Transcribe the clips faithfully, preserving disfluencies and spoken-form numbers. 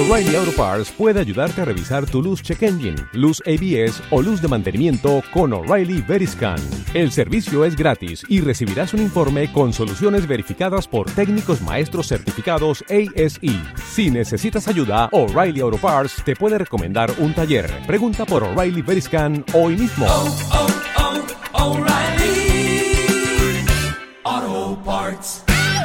O'Reilly Auto Parts puede ayudarte a revisar tu luz check engine, luz A B S o luz de mantenimiento con O'Reilly Veriscan. El servicio es gratis y recibirás un informe con soluciones verificadas por técnicos maestros certificados A S E. Si necesitas ayuda, O'Reilly Auto Parts te puede recomendar un taller. Pregunta por O'Reilly Veriscan hoy mismo. Oh, oh, oh, O'Reilly Auto Parts.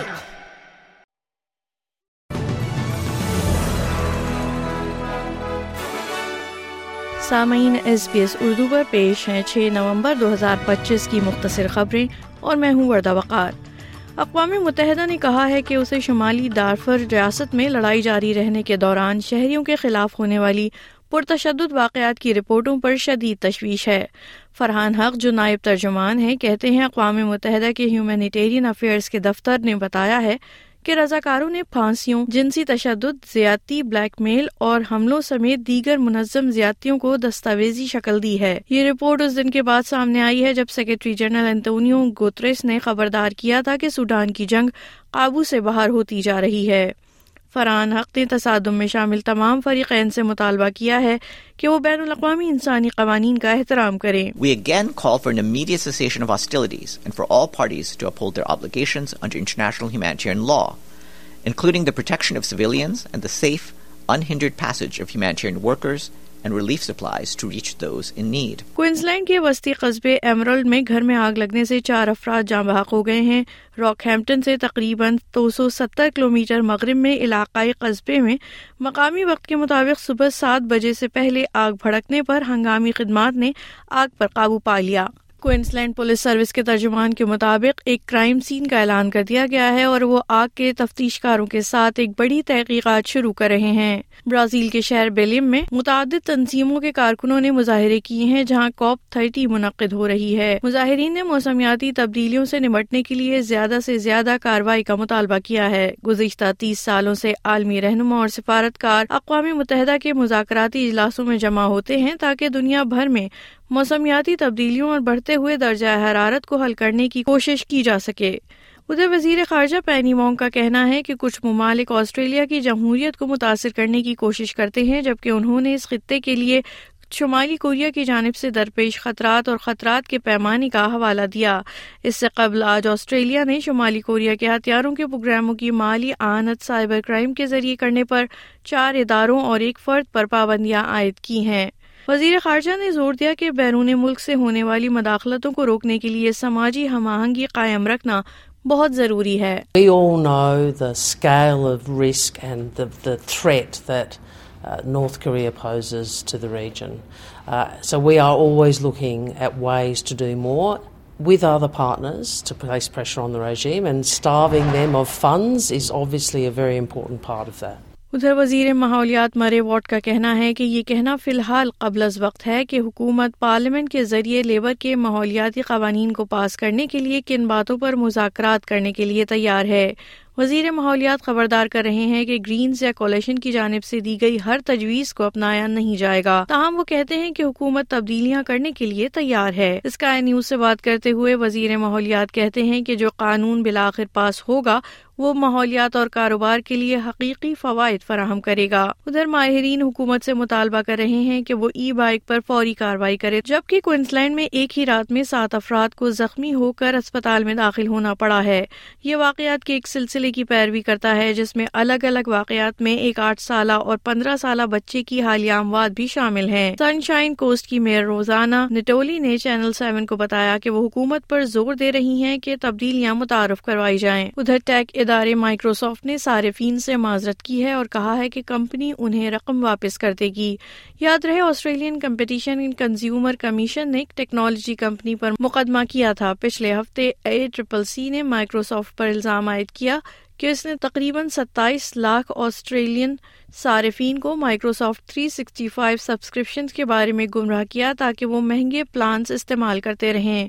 सामईन S B S Urdu पर पेश हैं छह नवंबर दो हज़ार पच्चीस की मुख्तसर खबरें और मैं हूँ वर्दा वक़ार। अक़वाम मुत्तहिदा ने कहा है कि उसे शुमाली दारफुर रियासत में लड़ाई जारी रहने के दौरान शहरियों के खिलाफ होने वाली पुरतशद्दुद वाक़यात की रिपोर्टों पर शदीद तशवीश है। फरहान हक जो नायब तर्जुमान हैं कहते हैं अक़वाम मुत्तहिदा के ह्यूमैनिटेरियन अफेयर्स के दफ्तर ने बताया है कि रज़ाकारों ने फांसियों, जिनसी तशद्दुद, ज़्यादती, ब्लैकमेल और हमलों समेत दीगर मुनज़्ज़म ज़्यादतियों को दस्तावेजी शक्ल दी है। ये रिपोर्ट उस दिन के बाद सामने आई है जब सेक्रेटरी जनरल एंटोनियो गुतरेस ने खबरदार किया था कि सूडान की जंग काबू से बाहर होती जा रही है। फरहान हक ने तसादुम में शामिल तमाम फरीक़ैन से मुतालबा किया है कि वो बैनुल-अक़वामी इंसानी क़वानीन का एहतराम करें। We again call for an immediate cessation of hostilities and for all parties to uphold their obligations under international humanitarian law, including the protection of civilians and the safe, unhindered passage of humanitarian workers and relief supplies to reach those in need. Queensland के वस्ती कस्बे emerald में घर में आग लगने से चार अफराद जाँ बहक हो गए हैं। रॉकहैम्पटन से तकरीबन दो सौ सत्तर किलोमीटर मगरिब में इलाकाई कस्बे में मकामी वक्त के मुताबिक सुबह सात बजे से पहले आग भड़कने पर हंगामी खिदमात ने आग पर काबू पा लिया। क्वींसलैंड पुलिस सर्विस के तर्जुमान के मुताबिक एक क्राइम सीन का ऐलान कर दिया गया है और वो आग के तफ्तीशकारों के साथ एक बड़ी तहकीकात शुरू कर रहे हैं। ब्राजील के शहर बेलिम में मुतादिद तंजीमों के कारकुनों ने मुजाहिरे किए हैं जहां कॉप थर्टी मुनक्किद हो रही है। मुजाहिरीन ने मौसमियाती तब्दीलियों से निपटने के लिए ज्यादा से ज्यादा कार्रवाई का मुतालबा किया है। गुज़िश्ता तीस सालों से आलमी रहनुमा और सिफारतकार अक़वाम मुत्तहिदा के मुज़ाकराती इजलासों में जमा होते हैं ताकि दुनिया भर में मौसमियाती तब्दीलियों और बढ़ते हुए दर्जा हरारत को हल करने की कोशिश की जा सके। उधर वज़ीर ख़ारजा पेनी वोंग का कहना है कि कुछ ममालिक ऑस्ट्रेलिया की जमहूरियत को मुतासिर करने की कोशिश करते हैं, जबकि उन्होंने इस खित्ते के लिए शुमाली कोरिया की जानिब से दरपेश खतरात और खतरात के पैमाने का हवाला दिया। इससे कबल आज ऑस्ट्रेलिया ने शुमाली कोरिया के हथियारों के प्रोग्रामों की माली आनत साइबर क्राइम के जरिए करने पर चार इदारों और एक फर्द पर पाबंदियां आयद की हैं। वज़ीर ख़ारजा ने जोर दिया कि बैरून मुल्क से होने वाली मदाखलतों को रोकने के लिए समाजी हम आहंगी कायम रखना बहुत ज़रूरी है। We all know the scale of risk and the, the threat that uh, North Korea poses to the region. Uh, so we are always looking at ways to do more with other partners to place pressure on the regime, and starving them of funds is obviously a very important part of that. उधर वज़ीर माहौलियात मरे what का कहना है कि ये कहना फ़िलहाल क़ब्ल वक्त है कि हुकूमत पार्लियामेंट के ज़रिए लेबर के माहौलियाती क़वानीन को पास करने के लिए किन बातों पर मुज़ाकरात करने के लिए तैयार है। वज़ीर माहौलियात खबरदार कर रहे हैं कि ग्रीन्स या कोalition की जानिब से दी गई हर तजवीज़ को अपनाया नहीं जाएगा। ताहम वो कहते हैं कि हुकूमत तब्दीलियां करने के लिए तैयार है। स्काई न्यूज़ से बात करते हुए वज़ीर माहौलियात कहते हैं कि जो कानून बिलाखिर पास होगा वो माहौलियात और कारोबार के लिए हकीकी फवायद फराहम करेगा। उधर माहिरीन हुकूमत से मुतालबा कर रहे हैं कि वो ई बाइक पर फौरी कार्रवाई करे, जबकि क्वींसलैंड में एक ही रात में सात अफराद को जख्मी होकर अस्पताल में दाखिल होना पड़ा है। ये वाक़यात के एक सिलसिले की पैरवी करता है जिसमें अलग अलग वाक़यात में एक आठ साला और पंद्रह साला बच्चे की हालिया अमवात भी शामिल हैं। सनशाइन कोस्ट की मेयर रोजाना निटोली ने चैनल सेवन को बताया कि वो हुकूमत पर जोर दे रही हैं कि तब्दीलियां मुतारफ करवाई जाएं। उधर टेक इदारे माइक्रोसॉफ्ट ने सारिफीन से माजरत की है और कहा है कि कंपनी उन्हें रकम वापस कर देगी। याद रहे Australian competition and consumer commission ने टेक्नोलॉजी कंपनी पर मुकदमा किया था। पिछले हफ्ते ए ट्रिपल सी ने माइक्रोसॉफ्ट पर इल्जाम आयद किया कि इसने तकरीबन सत्ताईस लाख ऑस्ट्रेलियन सारिफीन को माइक्रोसॉफ्ट तीन सौ पैंसठ सब्सक्रिप्शन के बारे में गुमराह किया ताकि वो महंगे प्लान्स इस्तेमाल करते रहें।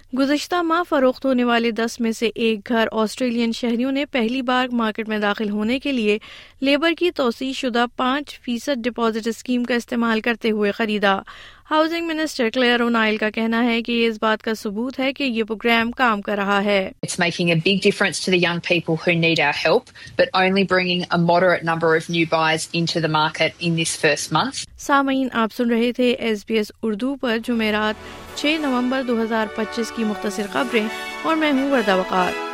गुज़श्ता माह फरोख्त होने वाले दस में से एक घर ऑस्ट्रेलियन शहरियों ने पहली बार मार्केट में दाखिल होने के लिए लेबर की तौसीह शुदा पाँच फीसद डिपॉजिट स्कीम का इस्तेमाल करते हुए खरीदा। हाउसिंग मिनिस्टर क्लेयर ओनाइल का कहना है कि ये इस बात का सबूत है कि ये प्रोग्राम काम कर रहा है। It's making a big difference to the young people who need our help, but only bringing a moderate number of new buyers into the market in this first month. सामईन, आप सुन रहे थे एस बी एस उर्दू पर जुमेरात छह नवंबर दो हज़ार पच्चीस की मुख्तसर खबरें और मैं हूँ वर्दा वकार।